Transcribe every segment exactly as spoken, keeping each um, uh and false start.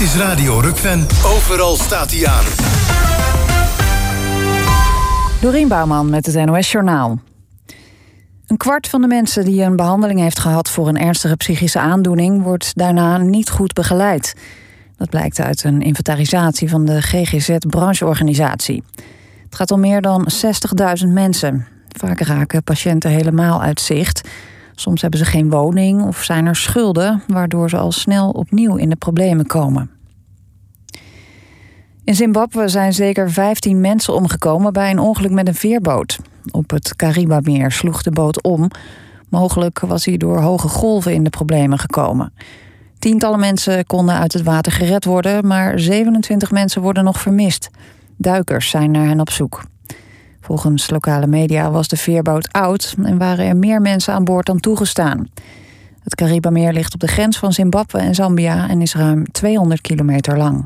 is Radio Rukven. Overal staat hij aan. Dorien Bouwman met het N O S-journaal. Een kwart van de mensen die een behandeling heeft gehad voor een ernstige psychische aandoening wordt daarna niet goed begeleid. Dat blijkt uit een inventarisatie van de G G Z-brancheorganisatie. Het gaat om meer dan zestigduizend mensen. Vaak raken patiënten helemaal uit zicht. Soms hebben ze geen woning of zijn er schulden, waardoor ze al snel opnieuw in de problemen komen. In Zimbabwe zijn zeker vijftien mensen omgekomen bij een ongeluk met een veerboot. Op het Karibameer sloeg de boot om. Mogelijk was hij door hoge golven in de problemen gekomen. Tientallen mensen konden uit het water gered worden, maar zevenentwintig mensen worden nog vermist. Duikers zijn naar hen op zoek. Volgens lokale media was de veerboot oud en waren er meer mensen aan boord dan toegestaan. Het Karibameer ligt op de grens van Zimbabwe en Zambia en is ruim tweehonderd kilometer lang.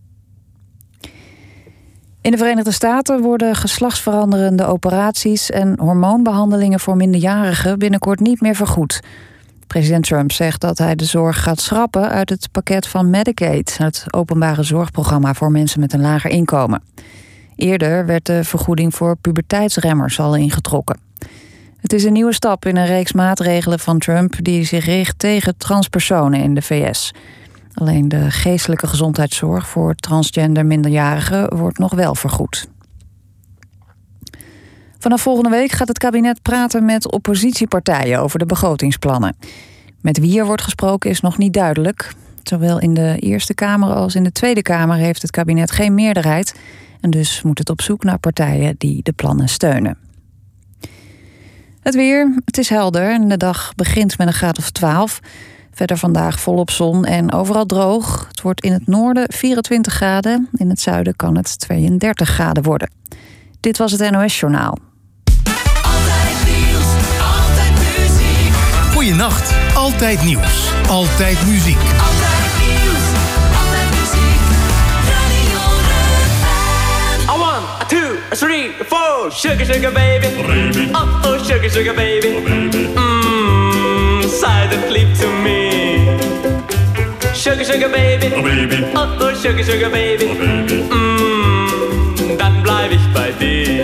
In de Verenigde Staten worden geslachtsveranderende operaties en hormoonbehandelingen voor minderjarigen binnenkort niet meer vergoed. President Trump zegt dat hij de zorg gaat schrappen uit het pakket van Medicaid, het openbare zorgprogramma voor mensen met een lager inkomen. Eerder werd de vergoeding voor puberteitsremmers al ingetrokken. Het is een nieuwe stap in een reeks maatregelen van Trump die zich richt tegen transpersonen in de V S. Alleen de geestelijke gezondheidszorg voor transgender minderjarigen wordt nog wel vergoed. Vanaf volgende week gaat het kabinet praten met oppositiepartijen over de begrotingsplannen. Met wie er wordt gesproken is nog niet duidelijk. Zowel in de Eerste Kamer als in de Tweede Kamer heeft het kabinet geen meerderheid. En dus moet het op zoek naar partijen die de plannen steunen. Het weer, het is helder en de dag begint met een graad of twaalf. Verder vandaag volop zon en overal droog. Het wordt in het noorden vierentwintig graden. In het zuiden kan het tweeëndertig graden worden. Dit was het N O S-journaal. Altijd nieuws, altijd muziek. Goeienacht, altijd nieuws, altijd muziek. Altijd nieuws, altijd muziek. Radio Rukven. A one, a two, a three, a four. Sugar, sugar baby. baby. Oh, oh, sugar, sugar baby. Oh, baby. Mmm, silently to me. Sugar, sugar baby. Oh, baby. Oh, oh, sugar, sugar baby. Oh, baby. Mmm, dann bleib ich bei dir.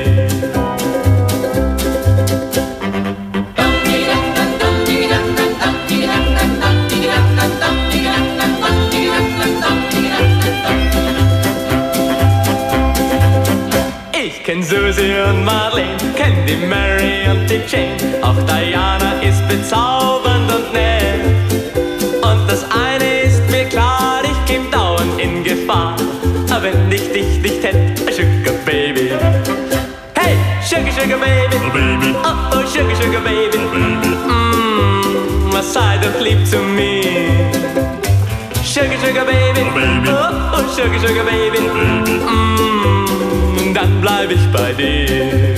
Ich kenn Susie und Marlene, kenn die Mary und die Jane. Auch Diana ist bezaubernd und nett. Und das eine ist mir klar, ich käm dauernd in Gefahr, wenn ich dich nicht hätt, Sugar Baby. Hey, Sugar, Sugar Baby. Oh, baby. Oh, oh, Sugar, Sugar Baby. Oh, baby. Mmm, sei doch lieb zu mir. Sugar, Sugar Baby. Oh, baby. Oh, oh, Sugar, Sugar Baby. Oh, baby. Mmm, dann bleib ich bei dir.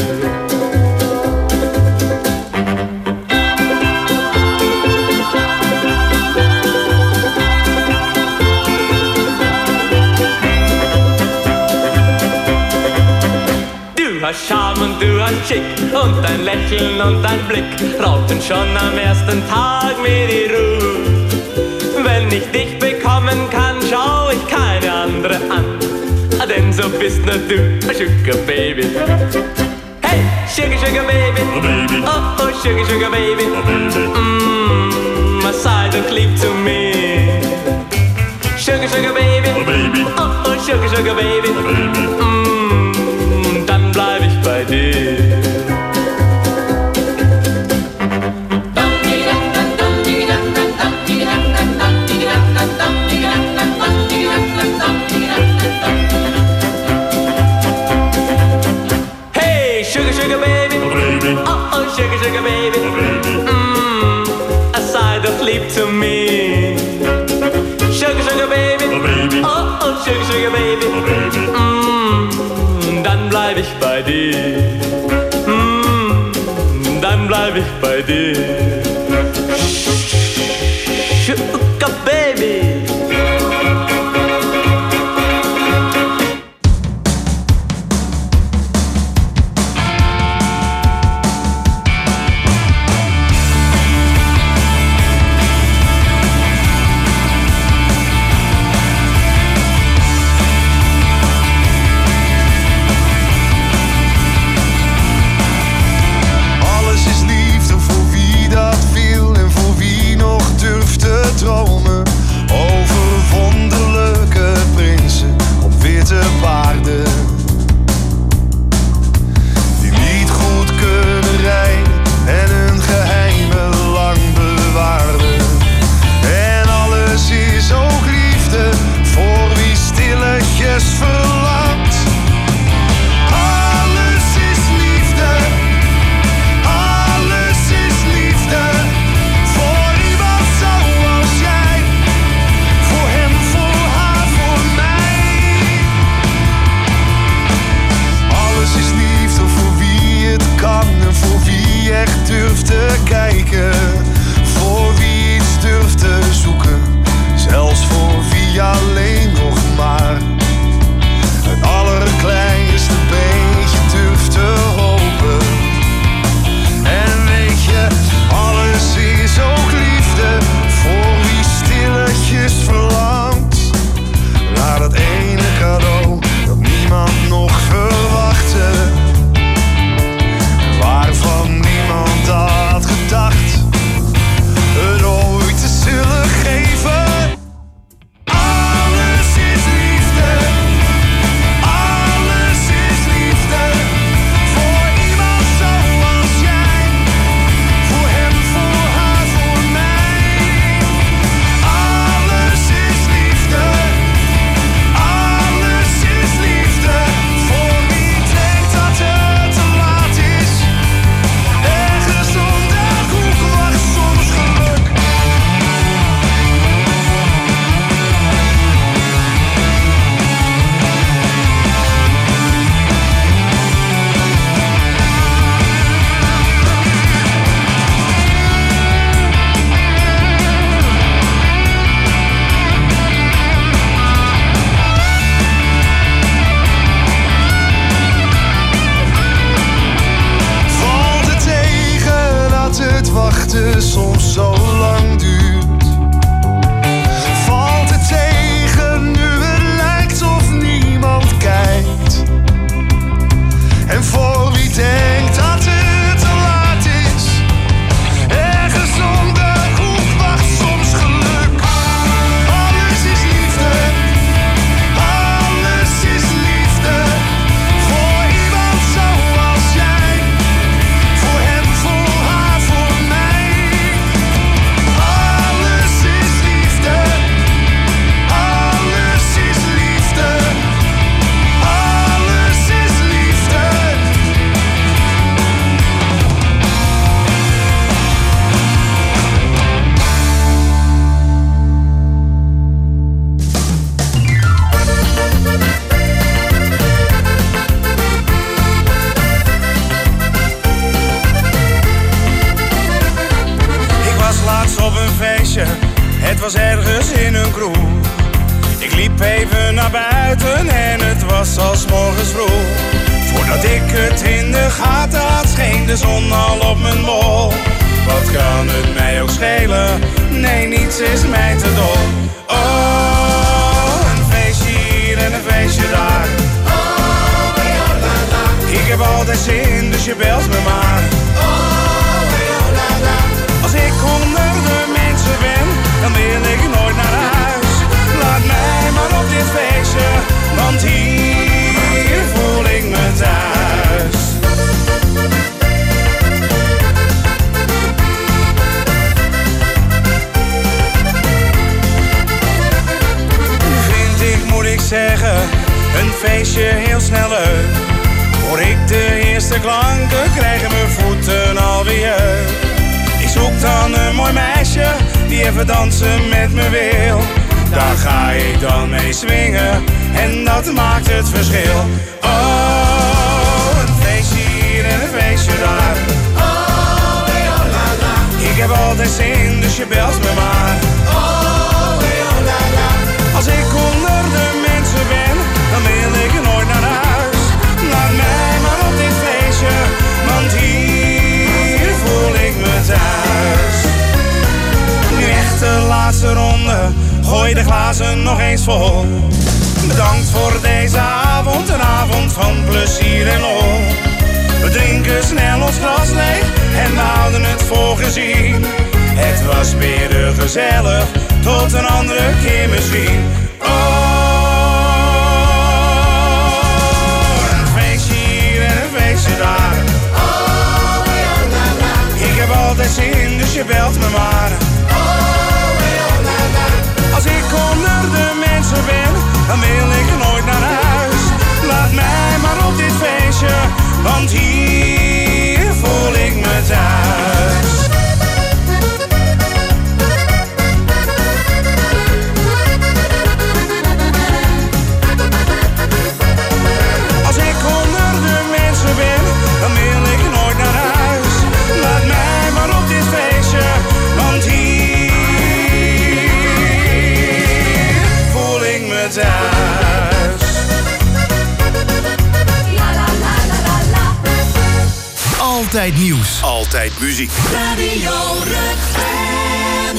Du hast Charme und du hast Schick und dein Lächeln und dein Blick raubten schon am ersten Tag mir die Ruhe. Wenn ich dich bekommen kann, schau ich keine andere an, denn so bist nur du, Sugar Baby. Hey, Sugar, Sugar Baby. Oh, baby. Oh, oh, Sugar, Sugar Baby. Oh, baby. Mmm, sei doch lieb zu mir. Sugar, Sugar Baby. Oh, baby. Oh, oh, Sugar, Sugar Baby. Oh, baby. Mmm, dann bleib ich bei dir. Hey, Sugar, Sugar Baby. Oh, baby. Oh, oh, Sugar, Sugar Baby. Oh, baby. Mmm, sei doch lieb zu mir. Sugar, Sugar Baby. Oh, baby. Oh, oh, Sugar, Sugar Baby. Oh, baby. Mmm, dann bleib ich bei dir. Mmm, dann bleib ich bei dir. Sugar Baby. was als morgens vroeg. Voordat ik het in de gaten had, scheen de zon al op mijn bol. Wat kan het mij ook schelen? Nee, niets is mij te dol. Oh, een feestje hier en een feestje daar. Ik heb altijd zin, dus je belt me maar. Als ik onder de mensen ben, dan wil ik nooit naar huis. Laat mij maar op dit feestje, want hier voel ik me thuis. Vind ik, moet ik zeggen, een feestje heel snel leuk. Hoor ik de eerste klanken, krijgen mijn voeten alweer. Ik zoek dan een mooi meisje, die even dansen met me wil. Daar ga ik dan mee swingen, en dat maakt het verschil. Oh, een feestje hier en een feestje daar. Ik heb altijd zin, dus je belt me maar. Als ik onder de mensen ben, dan wil ik nooit naar huis. Laat mij maar op dit feestje, want hier voel ik me thuis. Nu echt de laatste ronde, gooi de glazen nog eens vol. Bedankt voor deze avond, een avond van plezier en lol. We drinken snel ons glas leeg en we houden het voor gezien. Het was weer gezellig, tot een andere keer misschien. Oh, een feestje hier en een feestje daar. Ik heb altijd zin, dus je belt me maar. Als ik onder de mensen ben, dan wil ik nooit naar huis. Laat mij maar op dit feestje, want hier voel ik me thuis. Als ik onder de mensen ben, dan wil ik nooit naar huis. Laat mij maar op dit feestje, want hier voel ik me thuis. Altijd nieuws. Altijd muziek. Radio Rutgen.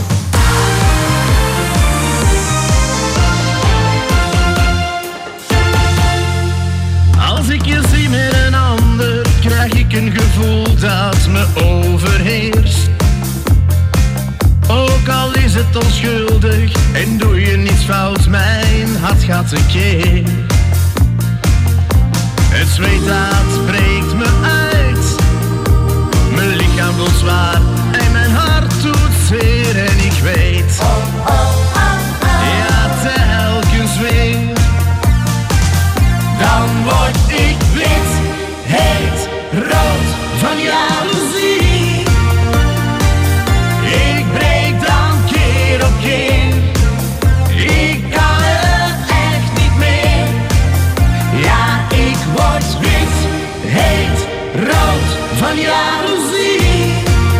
Als ik je zie met een ander, krijg ik een gevoel dat me overheerst. Ook al is het onschuldig en doe je niets fout, mijn hart gaat tekeer. Het zweet dat breekt me uit, mijn lichaam voelt zwaar en mijn hart doet zeer. En ik weet, ja, telkens weer, dan word ik wit, heet, rood van jaloezie. Ik breek dan keer op keer, ik kan het echt niet meer. Ja, ik word wit, heet, rood van jaloezie.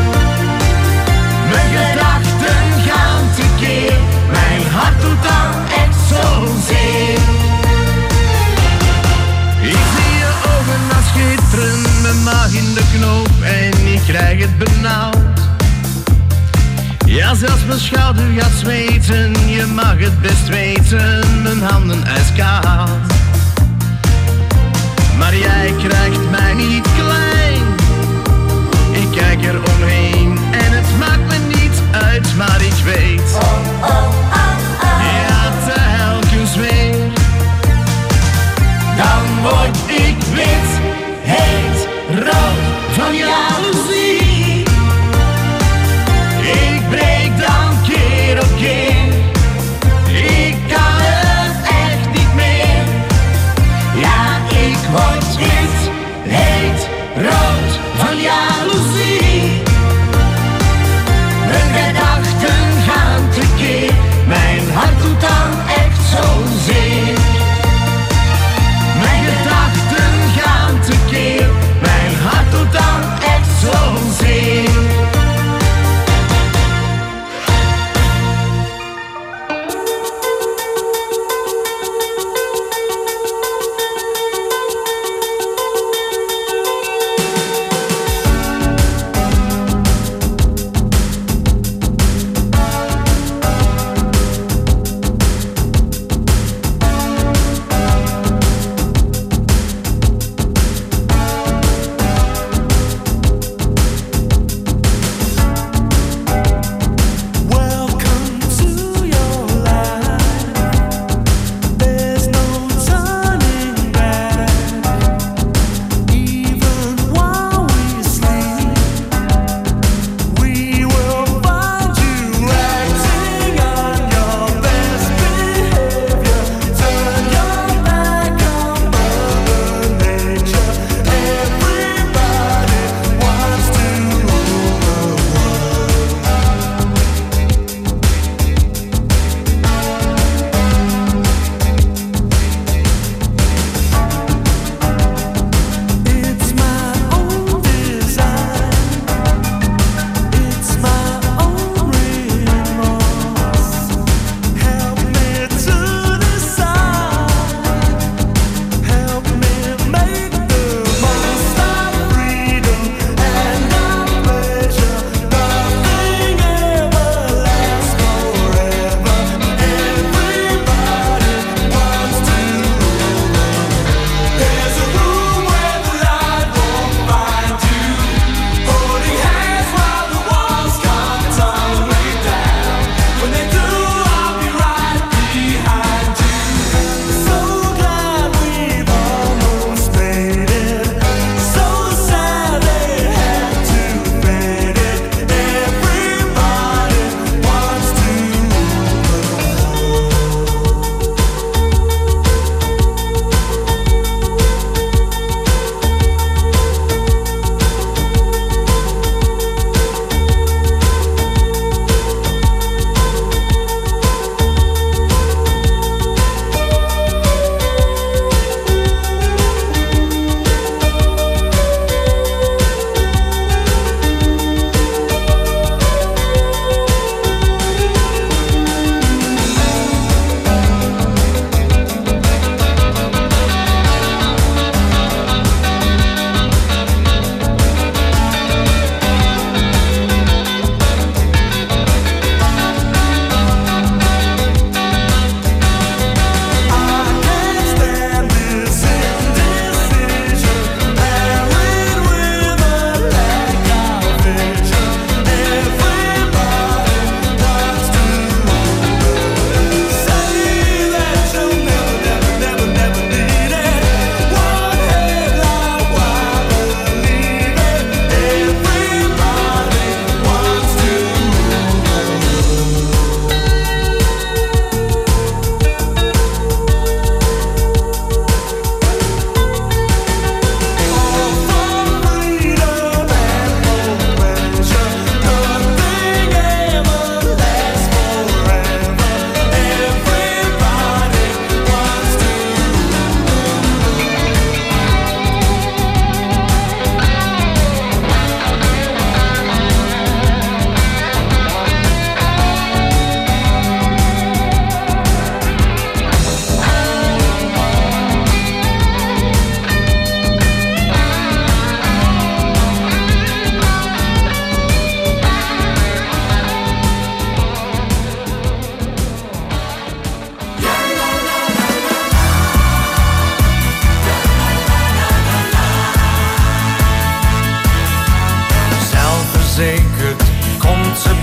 Mijn gedachten gaan tekeer, mijn hart doet dan echt zozeer. Ik zie je ogen als schitteren, mijn maag in de knoop en ik krijg het benauwd. Ja, zelfs mijn schouder gaat zweten, je mag het best weten, mijn handen ijskoud. Maar jij krijgt mij niet klein, ik kijk er omheen en het maakt me niet uit, maar ik weet, ja, telkens weer, dan word ik wit, heet, rood van jaloezie. Ik breek dan keer op keer, ik kan het echt niet meer. Ja, ik word wit, heet, rood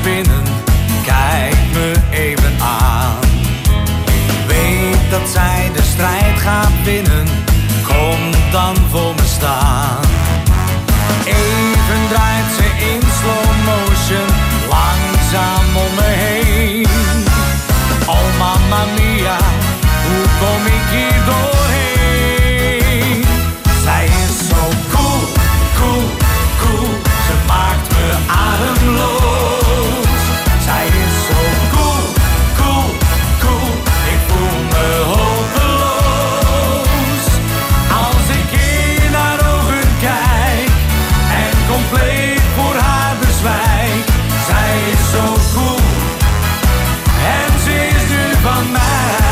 winnen, kijk me even aan. Weet dat zij de strijd gaat winnen, kom dan voor me staan. Even draait ze in slow motion, langzaam om me heen. Oh mamma mia, hoe kom ik hier doorheen? Zij is zo cool, cool, cool, ze maakt me ademloos. Zij is zo cool, cool, cool, ik voel me hopeloos. Als ik in haar ogen kijk en compleet voor haar bezwijk. Zij is zo cool en ze is nu van mij.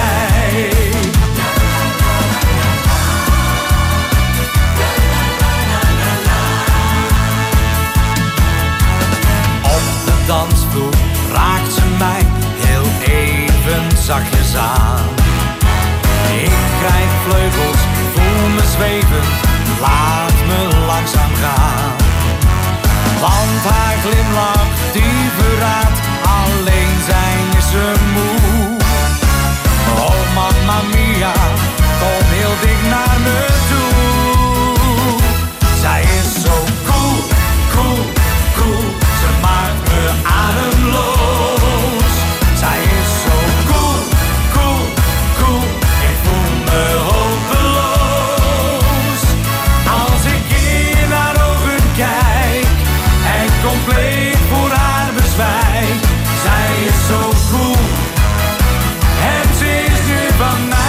Op de dansvloer raakt ze mij heel even zachtjes aan. Ik krijg vleugels, voel me zweven, laat me langzaam gaan. Want haar glimlach die verraadt, alleen zijn is ze moe. Oh mamma mia, kom heel dicht naar me toe. Zij is zo cool, cool, cool, ze maakt me ademloos. Zij is zo cool, cool, cool, ik voel me hopeloos. Als ik in haar ogen kijk en compleet voor haar bezwijk. Zij is zo cool en ze is nu van mij.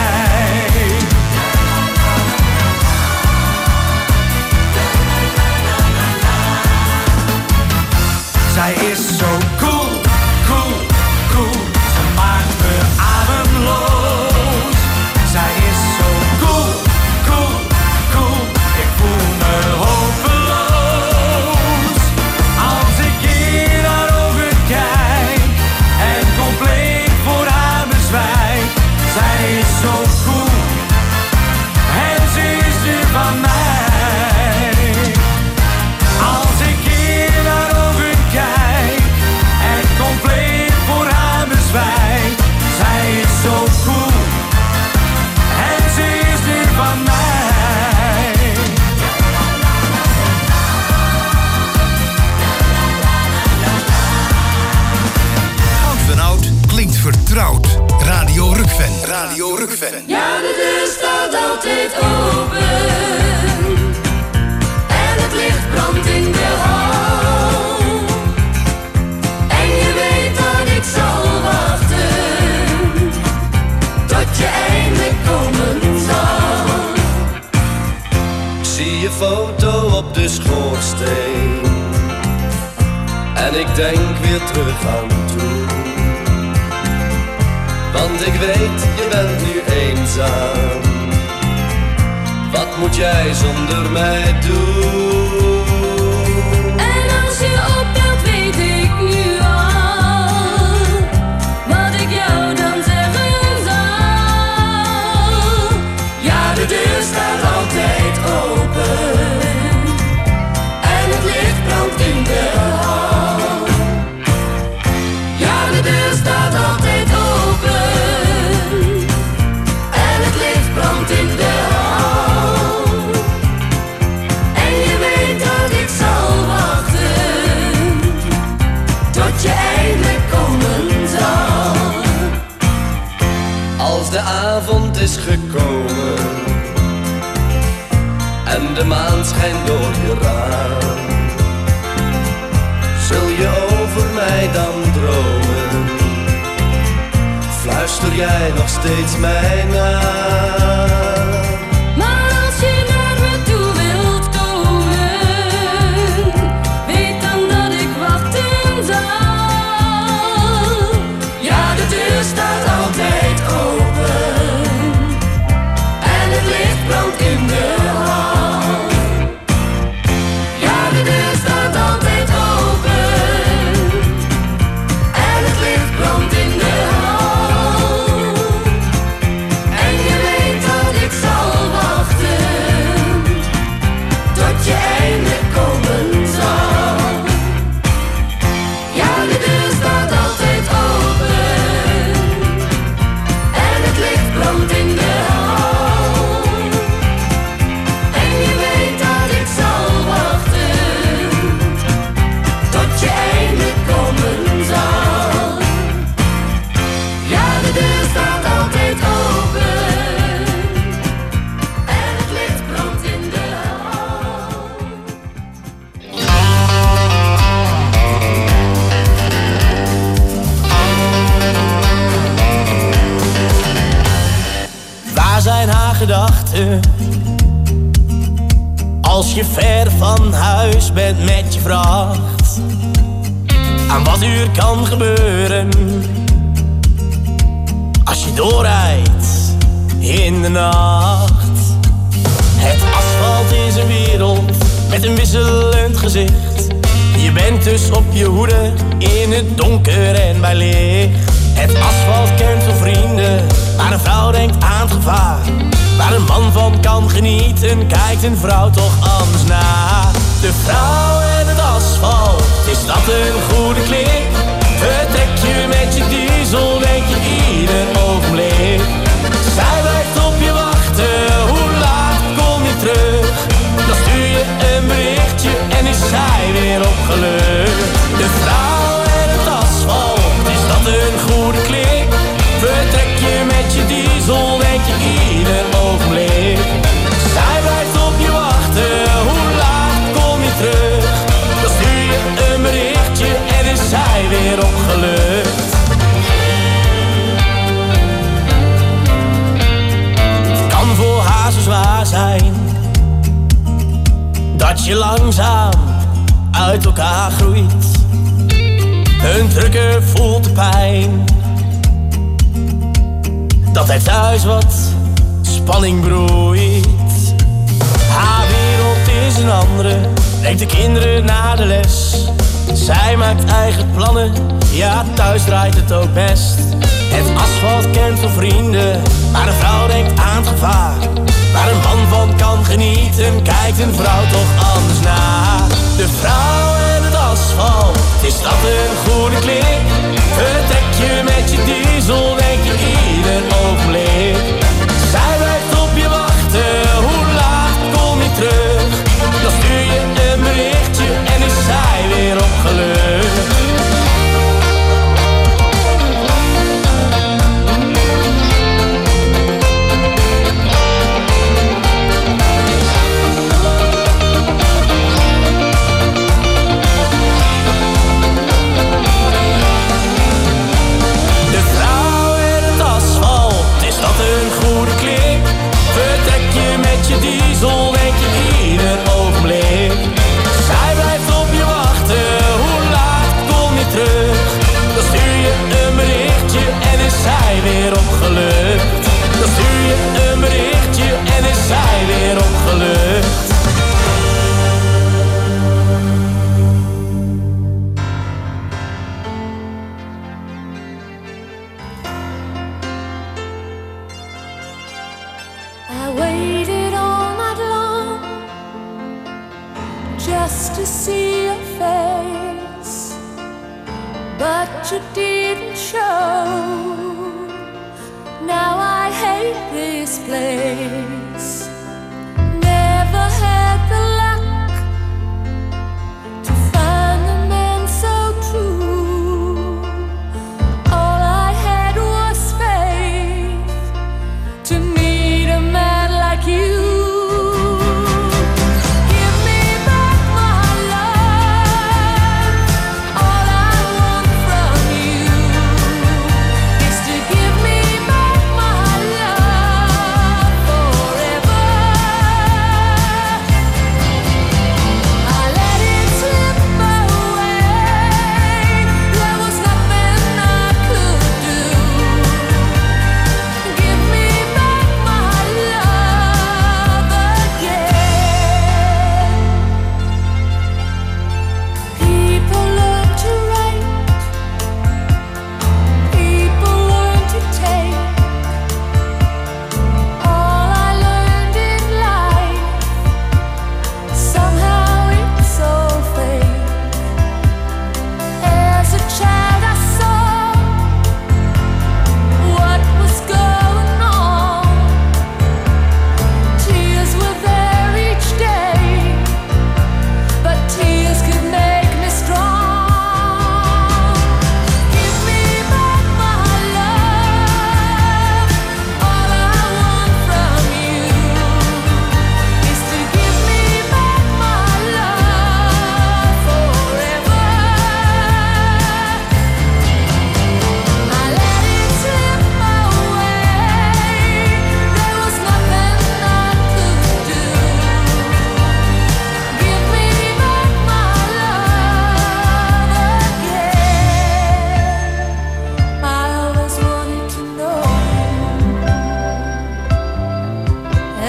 Zij is zo cool, cool, cool, ze maakt me ademloos. Zij is zo cool, cool, cool, ik voel me hopeloos. Als ik in haar ogen kijk en compleet voor haar bezwijk. Zij is zo cool en ze is nu van mij. Als ik in haar ogen kijk en compleet voor haar bezwijk. Zij is zo cool en ze is nu van mij. Oud van oud klinkt vertrouwd. Radio Rukven. Radio Rukven. Ja, de deur staat altijd open. En het licht brandt in de hal. En je weet dat ik zal wachten. Tot je eindelijk komen zal. Ik zie je foto op de schoorsteen. En ik denk weer terug aan toen. Want ik weet, je bent nu eenzaam. Wat moet jij zonder mij doen? En als je opbelt weet ik nu al wat ik jou dan zeggen zal. Ja, de deur staat altijd open. En het licht brandt in de hal. Ja, de deur staat altijd open. En het licht brandt in de hal. En je weet dat ik zal wachten. Tot je eindelijk komen zal. Als de avond is gekomen en de maan schijnt door je raam, zul je over mij dan dromen? Fluister jij nog steeds mijn naam? Maar als je naar me toe wilt komen, weet dan dat ik wachten zal. Ja, de deur staat altijd open. En het licht brandt in de hal. Ja, de deur staat altijd open. En het licht brandt in de hal. En je weet dat ik zijn haar gedachten. Als je ver van huis bent met je vracht aan wat er kan gebeuren als je doorrijdt in de nacht. Het asfalt is een wereld met een wisselend gezicht. Je bent dus op je hoede in het donker en bij licht. Het asfalt kent veel vrienden, maar een vrouw denkt aan het gevaar. Waar een man van kan genieten, kijkt een vrouw toch anders naar. De vrouw en het asfalt, is dat een goede klik? Vertrek je met je diesel, denk je ieder ogenblik. Zij blijft op je wachten, hoe laat kom je terug? Dan stuur je een berichtje en is zij weer opgelucht. De vrouw en het asfalt, is dat een goede klik? Vertrek je met je diesel, denk je ieder ogenblik. Zij blijft op je wachten, hoe laat kom je terug? Dan stuur je een berichtje en is zij weer opgelucht. Het kan voor haar zo zwaar zijn dat je langzaam uit elkaar groeit. Een drukker voelt de pijn, dat hij thuis wat spanning broeit. Haar wereld is een andere, brengt de kinderen naar de les. Zij maakt eigen plannen, ja thuis draait het ook best. Het asfalt kent veel vrienden, maar een vrouw denkt aan het gevaar. Waar een man van kan genieten, kijkt een vrouw toch anders naar. De vrouw en het asfalt, is dat een goede klik? Vertrek je met je diesel, denk je ieder ogenblik. Zij blijft op je wachten, hoe laat kom je terug? Dan stuur je een berichtje en is zij weer opgelucht. Je diesel, denk je ieder ogenblik. Zij blijft op je wachten, hoe laat kom je terug? Dan stuur je een berichtje en is zij weer opgelucht. Dan stuur je een berichtje en is zij weer opgelucht. Just to see your face, but you didn't show. Now I hate this place. Never had the luck to find a man so true. All I had was faith to meet a man like you. For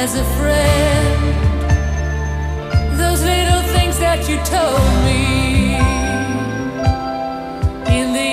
as a friend. Those little things that you told me in the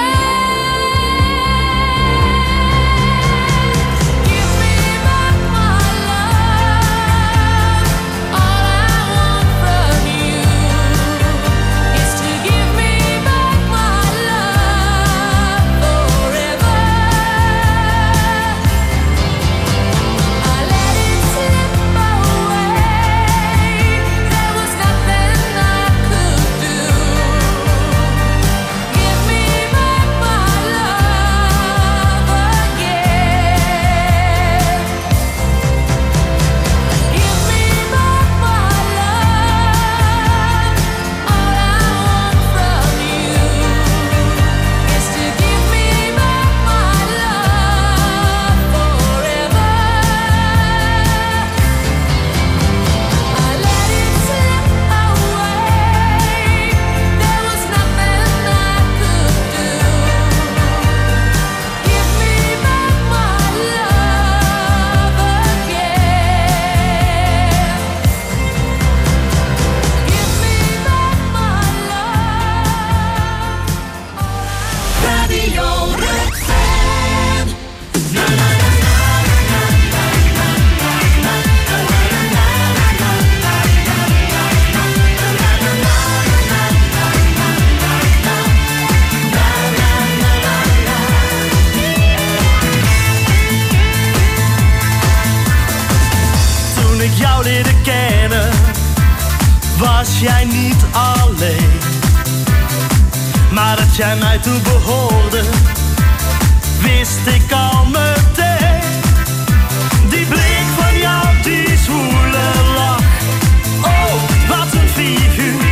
jij niet alleen, maar dat jij mij toe behoorde, wist ik al meteen. Die blik van jou, die zwoele lach, oh, wat een figuur.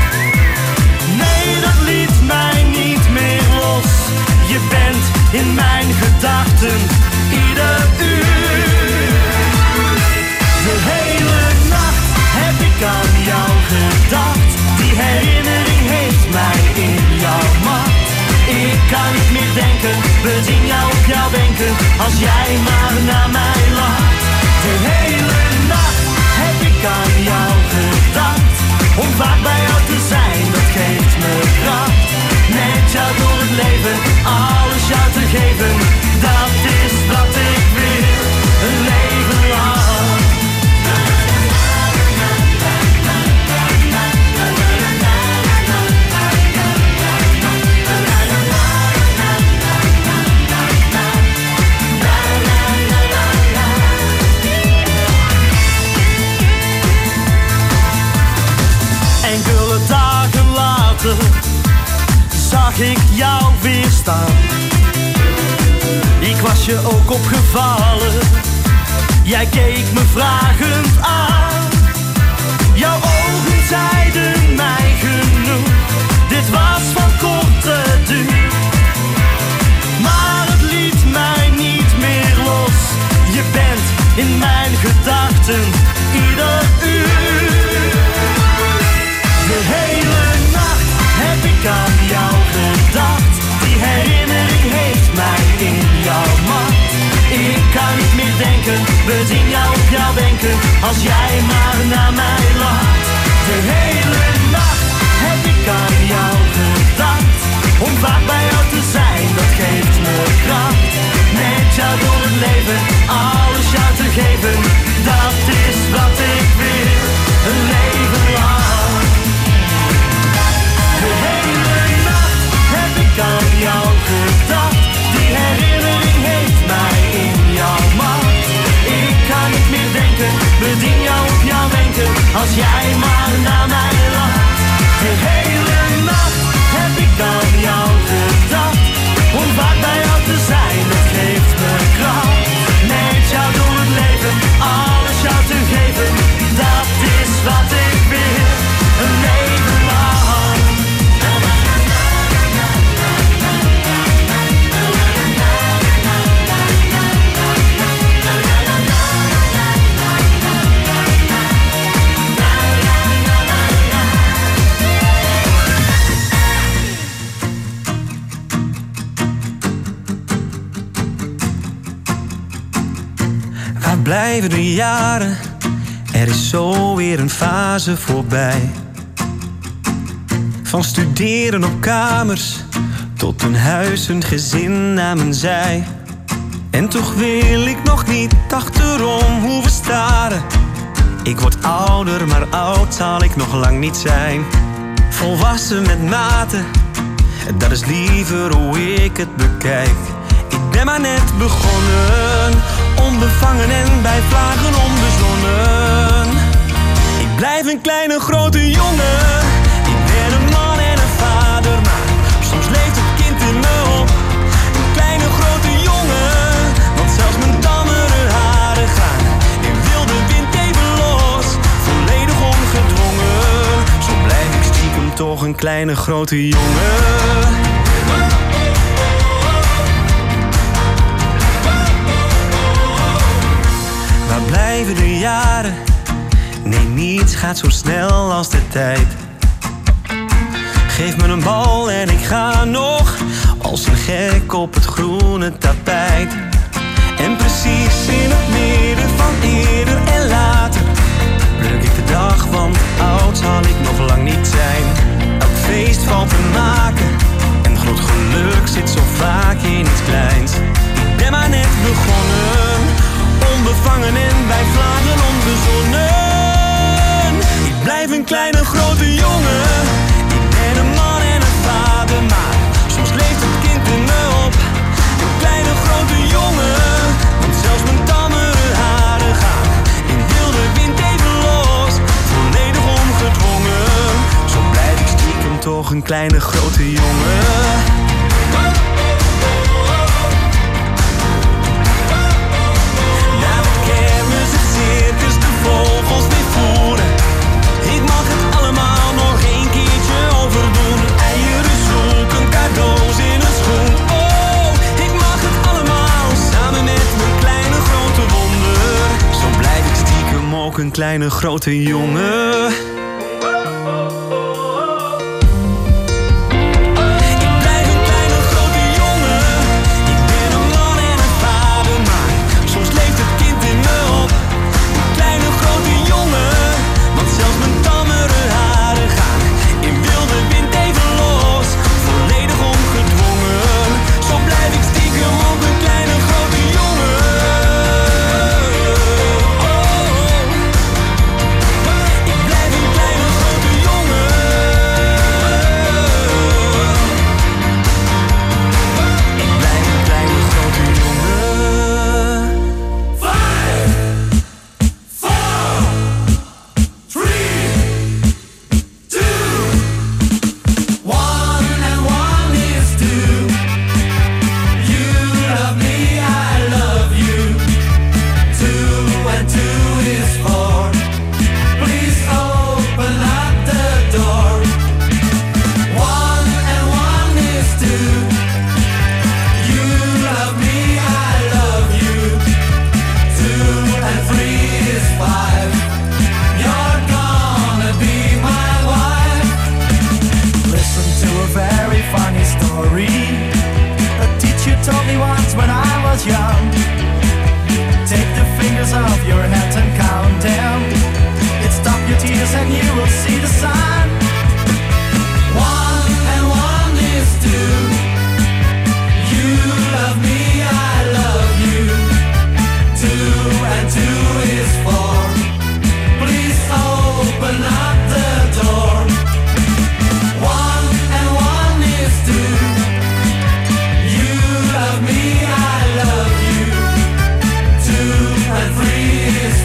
Nee, dat liet mij niet meer los. Je bent in mijn gedachten, ieder uur. De hele nacht heb ik aan jou gedacht. Die herinnering heeft mij in jouw macht. Ik kan niet meer denken, bezien jou op jou denken, als jij maar naar mij lacht. De hele nacht heb ik aan jou gedacht. Om vaak bij jou te zijn, dat geeft me kracht. Met jou door het leven, alles jou te geven. Dat is wat ik wil, een leven lang. Enkele dagen later zag ik jou weer staan. Ik was je ook opgevallen. Jij keek me vragend aan. Jouw ogen zeiden mij genoeg. Dit was van korte duur. Maar het liet mij niet meer los. Je bent in mijn gedachten, ieder uur. De hele nacht heb ik aan jou gedacht. Die herinnering heeft mij in jouw macht. Ik kan niet meer denken, bezien jou op jou denken, als jij maar naar mij lacht. De hele nacht heb ik aan jou gedacht. Om vaak bij jou te zijn, dat geeft me kracht. Met jou door het leven, alles jou te geven. Dat is wat ik wil, een leven lang. De hele nacht heb ik aan jou gedacht. Die herinnering heeft mij in jouw macht. Ik kan niet meer denken, bedien jou op jou denken, als jij maar naar mij lacht. De hele nacht heb ik aan jou gedacht. Om vaak bij jou te zijn, blijven de jaren? Er is zo weer een fase voorbij. Van studeren op kamers tot een huis, een gezin naar mijn zij. En toch wil ik nog niet achterom hoeven staren. Ik word ouder, maar oud zal ik nog lang niet zijn. Volwassen met mate, dat is liever hoe ik het bekijk. Ik ben maar net begonnen, onbevangen en bij vlagen onbezonnen. Ik blijf een kleine grote jongen. Ik ben een man en een vader, maar soms leeft het kind in me op. Een kleine grote jongen, want zelfs mijn dammere haren gaan in wilde wind even los, volledig ongedwongen. Zo blijf ik stiekem toch een kleine grote jongen. Waar blijven de jaren? Nee, niets gaat zo snel als de tijd. Geef me een bal en ik ga nog als een gek op het groene tapijt. En precies in het midden van eerder en later pluk ik de dag, want oud zal ik nog lang niet zijn. Elk feest valt te maken en groot geluk zit zo vaak in iets kleins. Ik ben maar net begonnen, onbevangen en bij vlagen onbezonnen. Ik blijf een kleine grote jongen. Ik ben een man en een vader, maar soms leeft het kind in me op. Een kleine grote jongen, want zelfs mijn dammere haren gaan in wilde wind even los, volledig ongedwongen. Zo blijf ik stiekem toch een kleine grote jongen. Circus, de vogels weer voeren. Ik mag het allemaal nog een keertje overdoen. Eieren zoeken, cadeaus in een schoen. Oh, ik mag het allemaal samen met mijn kleine grote wonder. Zo blijf ik stiekem ook een kleine grote jongen. Free is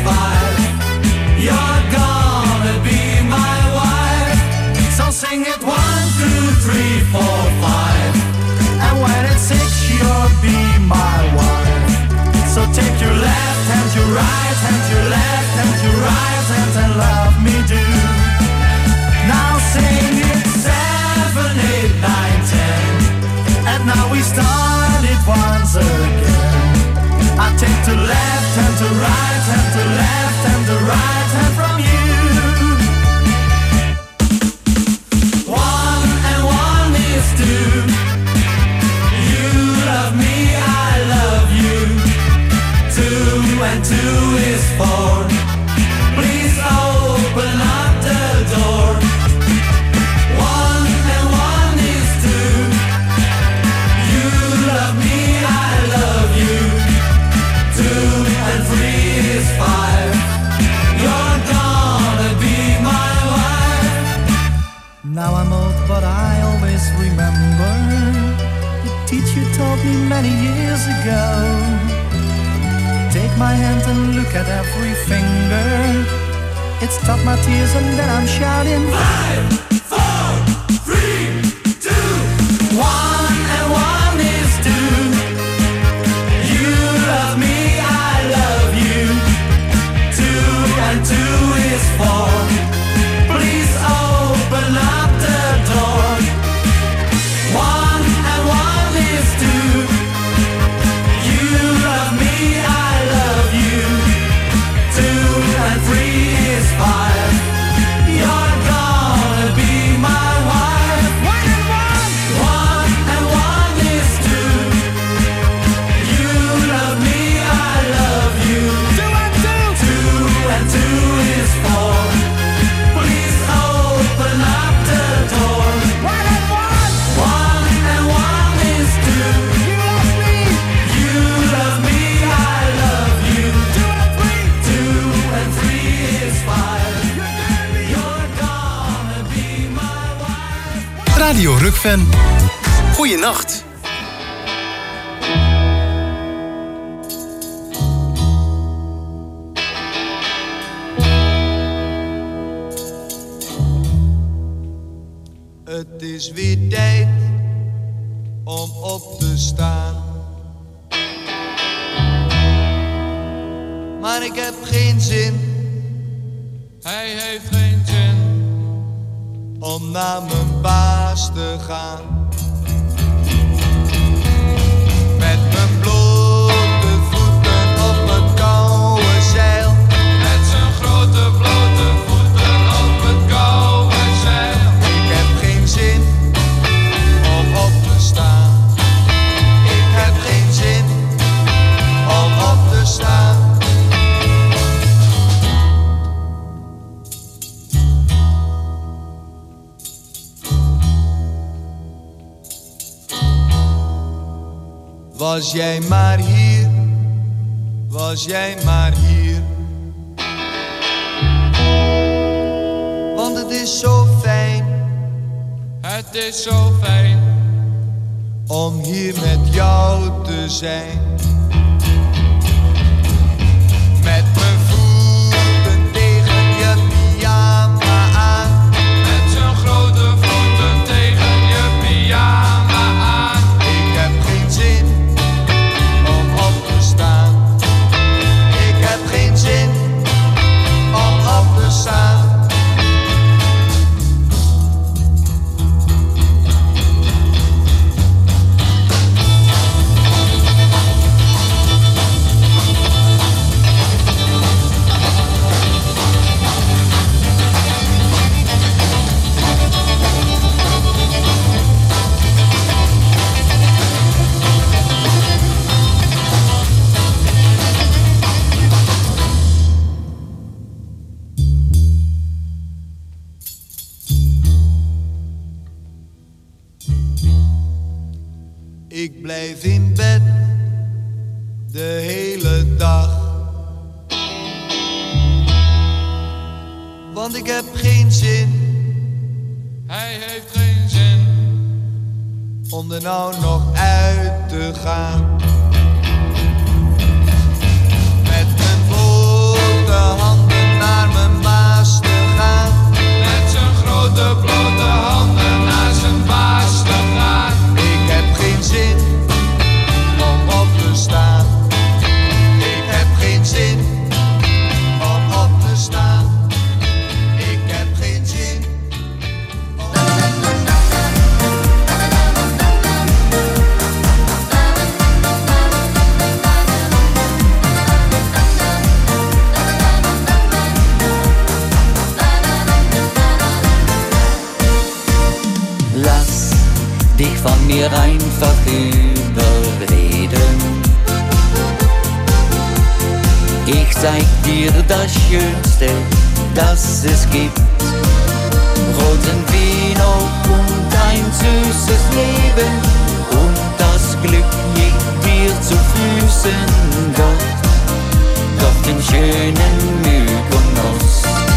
my hand and look at every finger. It's stop my tears and then I'm shouting five, four, three, two, one and one is two. You love me, I love you. Two and two is four. Please open up the door. One and one is two. You love me, I love you. Two and three is five. You're gonna be my wife. One and one. One and one is two. You love me, I love you. Two and two. Two and two is four. Please open up the door. One and one. One and one is two. You love me. You love me, I love you. Two and three. Two and three is five. You're gonna be my wife. Radio Rukven. Goeienacht. Het is weer tijd om op te staan. Maar ik heb geen zin. Hij heeft geen zin om naar mijn baas te gaan. Met mijn blote voeten op het koude zeil. Met zijn grote blote voeten op het koude zeil. Ik heb geen zin om op te staan. Ik heb geen zin om op te staan. Was jij maar hier, was jij maar hier. Want het is zo fijn, het is zo fijn om hier met jou te zijn. Met mijn voeten tegen je pyjama aan. Met zo'n grote voeten tegen je pyjama aan. Ik heb geen zin om op te staan. Ik heb geen zin om op te staan. Ik blijf in bed de hele dag. Want ik heb geen zin. Hij heeft geen zin om er nou nog uit te gaan. Met mijn blote handen naar mijn baas te gaan. Met zijn grote blote handen naar zijn baas te gaan. Ik heb geen zin om op te staan. Ik heb geen zin om op te staan. Ik heb geen zin om... Lass dich von mir einfach überreden. Ich zeig dir das Schönste, das es gibt. Roten Vino und ein süßes Leben. Und das Glück liegt dir zu Füßen dort. Doch den schönen Mykonos.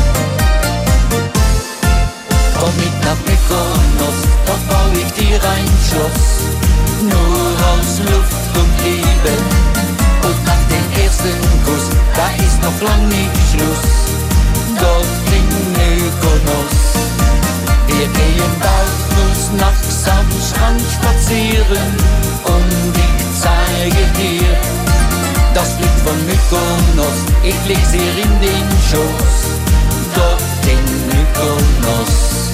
Komm mit nach Mykonos, doch bau ich dir ein Schloss. Nur aus Luft und Liebe. Und nach dem ersten Kuss noch lang nicht Schluss. Dort in Mykonos. Wir gehen barfuß nachts am Strand spazieren und ich zeige dir das Glück von Mykonos. Ich leg sie in den Schoß. Dort in Mykonos.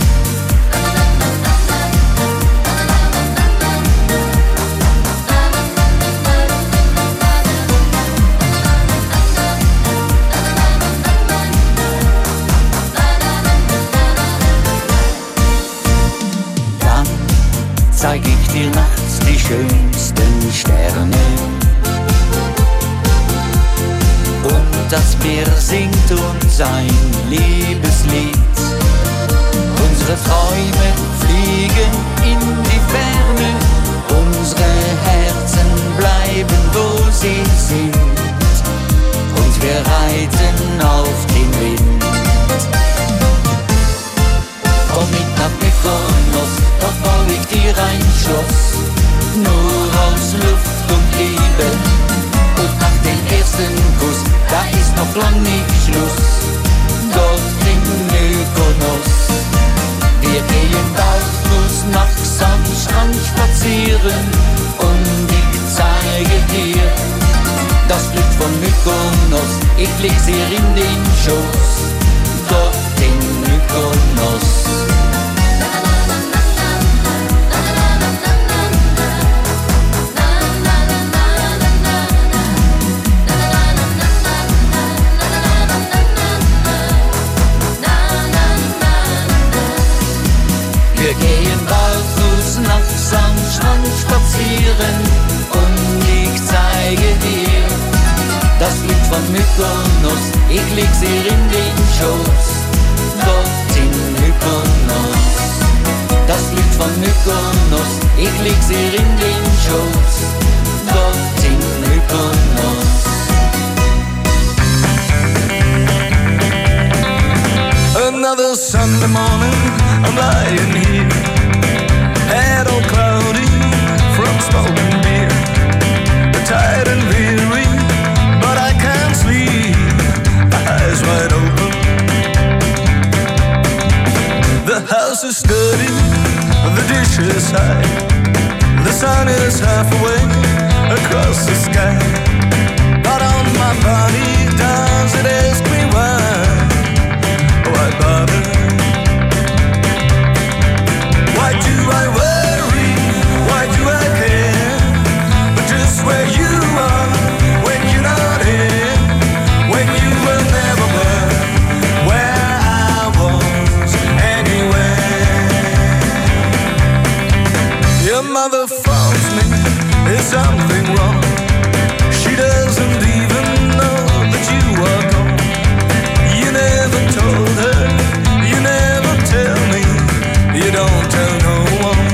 Zeig ich dir nachts die schönsten Sterne. Und das Meer singt uns ein Liebeslied. Unsere Träume fliegen in die Ferne. Unsere Herzen bleiben, wo sie sind. Und wir reiten auf den Wind. Komm mit nach Mykonos, dort bau ich dir ein Schloss, nur aus Luft und Liebe. Und nach dem ersten Kuss, da ist noch lang nicht Schluss. Dort in Mykonos. Wir gehen barfuß nachts am Strand spazieren und ich zeige dir das Glück von Mykonos. Ich leg sie in den Schoß. Dort in Mykonos. Wir gehen barfuß nachts am Strand spazieren und ich zeige dir das Glück von Mykonos. Ich leg sie in den Schoß. Dort in Mykonos. Das Glück von Mykonos. Ich leg sie in den Schoß. Dort in Mykonos. Another Sunday morning, I'm lying here, head all cloudy from smoking beer. Tired and weary, but I can't sleep, eyes wide open. The house is dirty, the dishes high, the sun is half away across the sky. But on my body does it ask me why? Why bother? Why do I worry? Why do I care? But just where you are, when you're not here, when you were never were, where I was anywhere. Your mother phones me, is something wrong? She doesn't even know that you are gone. You never told her, you never tell me, you don't tell no one.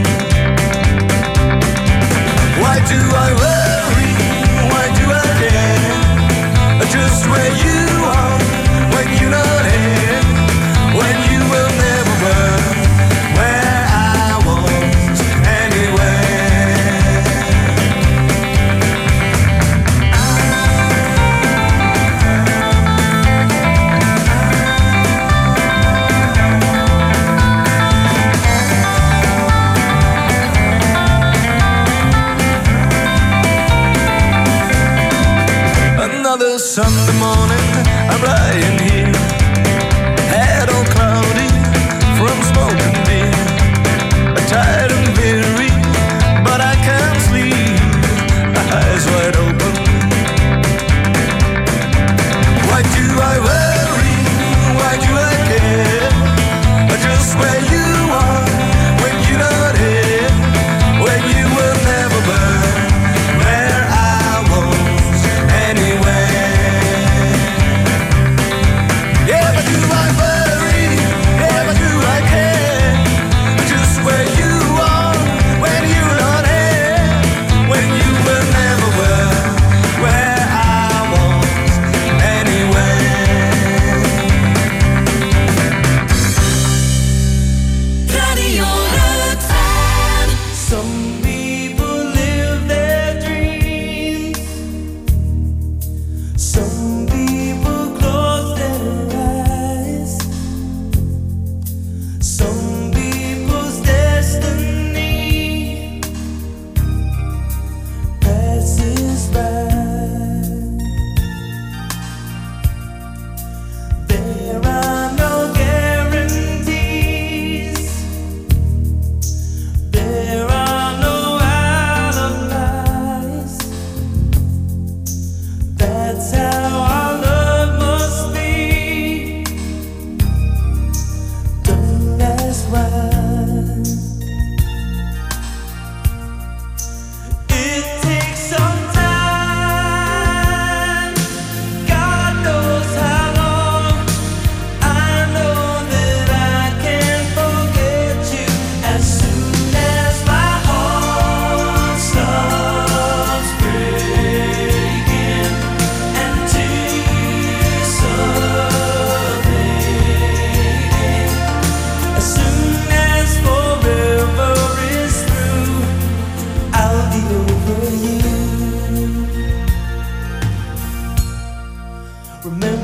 Why do I worry, why do I care? Just where you are, when you're not here, when you will never were, where I was anywhere. Another Sunday morning, I'm lying here, head all cloudy from smoking beer. Tired and weary, but I can't sleep, eyes wide open. Why do I worry? Why do I care? Just where you are, when you're not here, when you will never were, where I was anywhere. Yeah, but do I worry? Yeah, but do I care? Just where you are, That's how our love must be. Don't last while. It takes some time. God knows how long. I know that I can forget you as soon as my heart stops breaking and tears start fading. As soon as forever is through, I'll be over you. Remember